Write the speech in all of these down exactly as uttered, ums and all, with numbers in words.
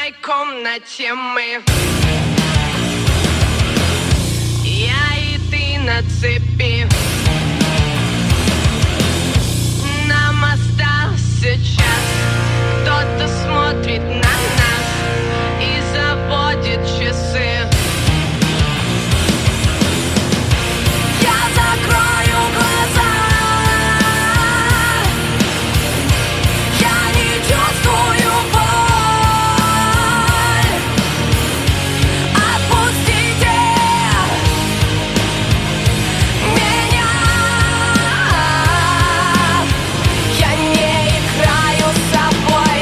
темной комнате мы, я и ты на цепи. Нам остался час, кто-то смотрит на нас и заводит часы. Я закрою глаза, я не чувствую боль. Отпустите меня, я не играю с собой.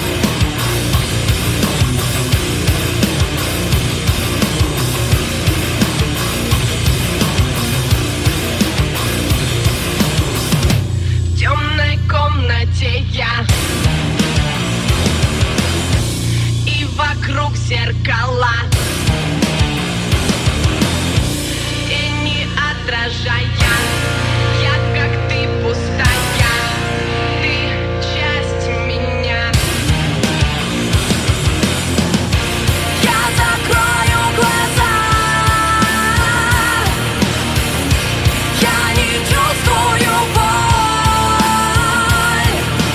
В темной комнате я, и вокруг зеркала, и не отражая, я как ты пустая, ты часть меня. Я закрою глаза, я не чувствую боль.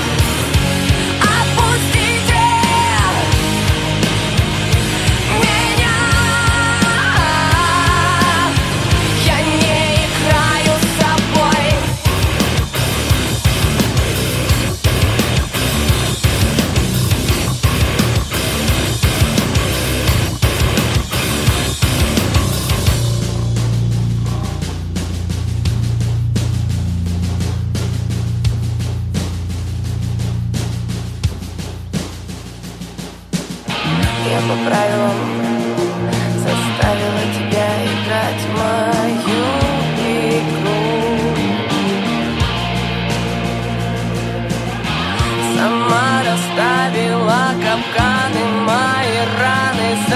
Отпустите меня, я не играю с собой. Я по правилам заставила тебя играть в мою игру. Сама расставила капканы, мои раны